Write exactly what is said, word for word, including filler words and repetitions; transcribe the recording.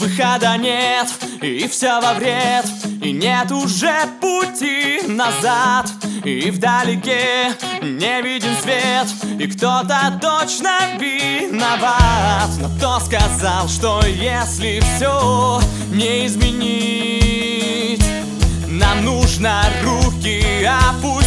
выхода нет, и все во вред, и нет уже пути назад. И вдалеке не виден свет, и кто-то точно виноват. Но кто сказал, что если все не изменить, нам нужно руки опустить?